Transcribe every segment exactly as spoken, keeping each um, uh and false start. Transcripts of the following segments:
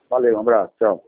Valeu, um abraço, tchau.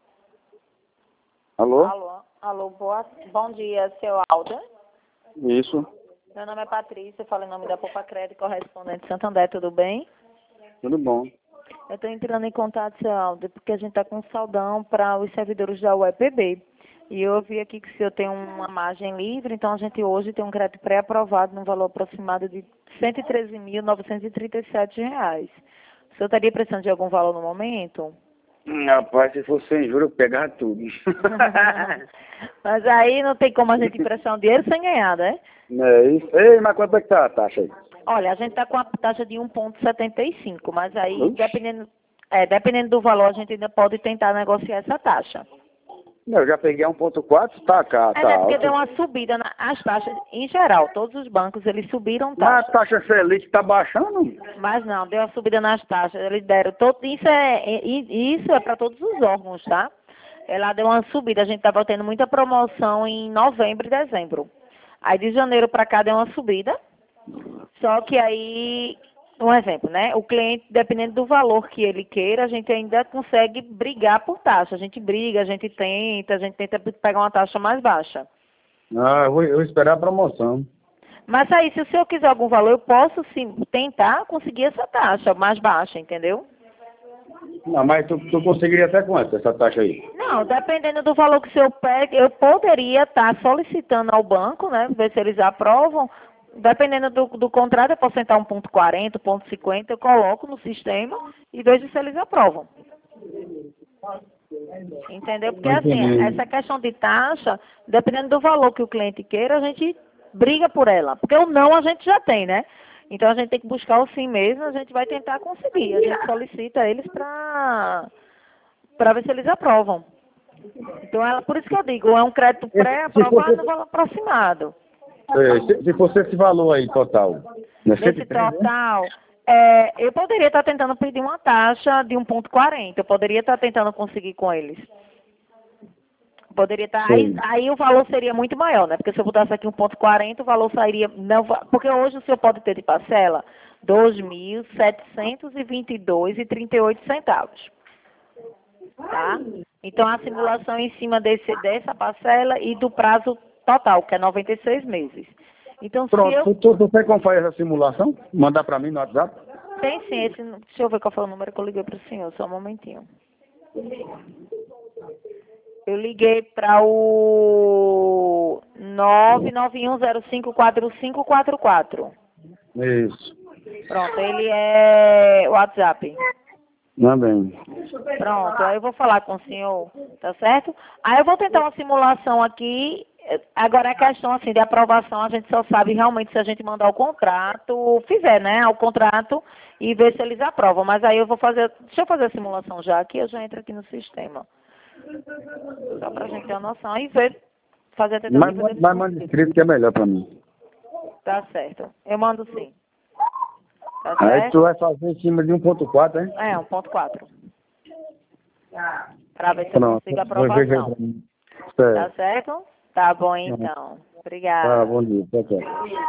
Alô? Alô, alô, boa, bom dia, seu Aldo. Isso, Meu nome é Patrícia, eu falo em nome da Poupa Crédito, correspondente de Santander, tudo bem? tudo bom. Eu estou entrando em contato, seu Aldo, porque a gente está com um saldão para os servidores da U E P B. E eu vi aqui que o senhor tem uma margem livre, então a gente hoje tem um crédito pré-aprovado no valor aproximado de cento e treze mil, novecentos e trinta e sete reais. O senhor estaria precisando de algum valor no momento? Hum, Rapaz, se fosse sem juros, eu pegava tudo. Mas aí não tem como a gente emprestar um dinheiro sem ganhar, né? Não é isso? Ei, mas quanto é que tá a taxa aí? Olha, a gente está com a taxa de um vírgula setenta e cinco, mas aí, Oxi. dependendo, é, dependendo do valor, a gente ainda pode tentar negociar essa taxa. Não, eu já peguei um ponto quatro, tá cá, É, tá né, porque alto. deu uma subida nas taxas, em geral, todos os bancos, eles subiram Mas a taxas. taxa Selic tá baixando? Mas não, deu uma subida nas taxas, eles deram, todo, isso é, é- isso é para todos os órgãos, tá? Ela deu uma subida, a gente estava tendo muita promoção em novembro e dezembro. Aí de janeiro para cá deu uma subida. Só que aí, um exemplo, né? O cliente, dependendo do valor que ele queira, a gente ainda consegue brigar por taxa. A gente briga, a gente tenta, a gente tenta pegar uma taxa mais baixa. Ah, eu vou, eu vou esperar a promoção. Mas aí, se o senhor quiser algum valor, eu posso sim tentar conseguir essa taxa mais baixa, entendeu? Não, mas tu, tu conseguiria até quanto essa taxa aí? Não, dependendo do valor que o senhor pega, eu poderia estar solicitando ao banco, né? Ver se eles aprovam. Dependendo do, do contrato, eu posso tentar um ponto quarenta, um ponto cinquenta, eu coloco no sistema e vejo se eles aprovam. Entendeu? Porque Não assim, entendi. essa questão de taxa, dependendo do valor que o cliente queira, a gente briga por ela. Porque o não a gente já tem, né? Então a gente tem que buscar o sim mesmo, a gente vai tentar conseguir. A gente solicita eles para para ver se eles aprovam. Então, ela, por isso que eu digo, é um crédito Esse- Se fosse, pré-aprovado no valor aproximado. é, se, se fosse esse valor aí total, não é cento Nesse e três, né? total, é, eu poderia estar tentando pedir uma taxa de um ponto quarenta. Eu poderia estar tentando conseguir com eles. Poderia estar. Aí, Sei. aí o valor seria muito maior, né? Porque se eu botasse aqui um ponto quarenta, o valor sairia. Não, va- porque hoje o senhor pode ter de parcela dois mil setecentos e vinte e dois reais e trinta e oito centavos. Tá? Então a simulação é em cima desse, dessa parcela e do prazo total, que é noventa e seis meses. Então, se Pronto, eu. tu, tu, tu tem como fazer essa simulação? Mandar pra mim no WhatsApp? Tem sim, esse, deixa eu ver qual foi o número que eu liguei para o senhor, só um momentinho. Eu liguei para o nove nove um zero cinco quatro cinco quatro quatro. Isso. Pronto, ele é WhatsApp. Não, bem. Pronto, aí eu vou falar com o senhor, tá certo? Aí eu vou tentar uma simulação aqui. Agora a questão assim de aprovação, a gente só sabe realmente se a gente mandar o contrato, fizer, né, o contrato e ver se eles aprovam. Mas aí eu vou fazer, deixa eu fazer a simulação já aqui, eu já entro aqui no sistema. Só pra gente ter uma noção e ver, fazer a Mas, tentativa desse mas manda possível. escrito que é melhor pra mim. Tá certo. Eu mando sim. Tá Aí tu certo? vai fazer em cima de um ponto quatro, hein? É, um ponto quatro. Pra ver se eu Pronto, consigo vou ver aí aprovação. pra mim. Tá Certo. certo? Tá bom então. Tá, Obrigada. bom dia. Tchau, tchau.